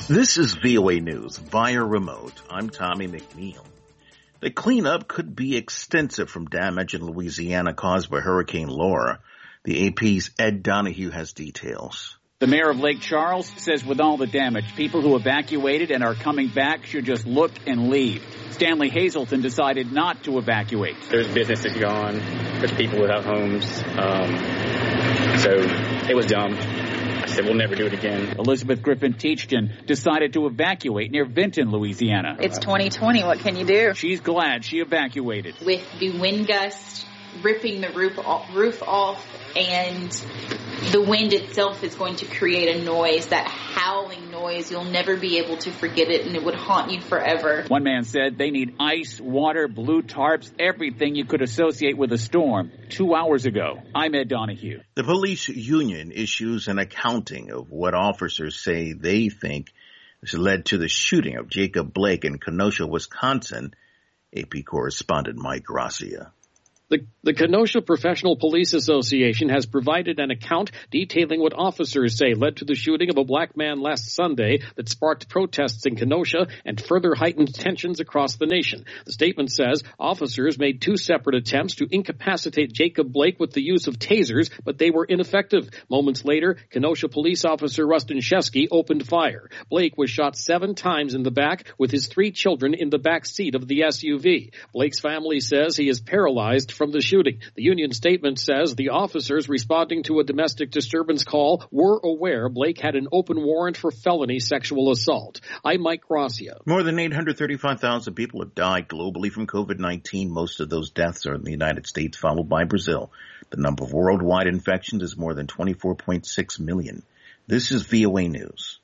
This is VOA News via remote. I'm Tommy McNeil. The cleanup could be extensive from damage in Louisiana caused by Hurricane Laura. The AP's Ed Donahue has details. The mayor of Lake Charles says with all the damage, people who evacuated and are coming back should just look and leave. Stanley Hazelton decided not to evacuate. There's businesses gone. There's people without homes. So it was dumb. I said, we'll never do it again. Elizabeth Griffin Teachton decided to evacuate near Vinton, Louisiana. It's 2020. What can you do? She's glad she evacuated. With the wind gust ripping the roof off, and the wind itself is going to create a noise, that howling noise. You'll never be able to forget it, and it would haunt you forever. One man said they need ice, water, blue tarps, everything you could associate with a storm 2 hours ago. I'm Ed Donahue. The police union issues an accounting of what officers say they think has led to the shooting of Jacob Blake in Kenosha, Wisconsin. AP correspondent Mike Gracia. The Kenosha Professional Police Association has provided an account detailing what officers say led to the shooting of a black man last Sunday that sparked protests in Kenosha and further heightened tensions across the nation. The statement says officers made 2 separate attempts to incapacitate Jacob Blake with the use of tasers, but they were ineffective. Moments later, Kenosha police officer Rustin Shesky opened fire. Blake was shot 7 times in the back with his 3 children in the back seat of the SUV. Blake's family says he is paralyzed from the shooting. The union statement says the officers responding to a domestic disturbance call were aware Blake had an open warrant for felony sexual assault. I'm Mike Gracia. More than 835,000 people have died globally from COVID-19. Most of those deaths are in the United States, followed by Brazil. The number of worldwide infections is more than 24.6 million. This is VOA News.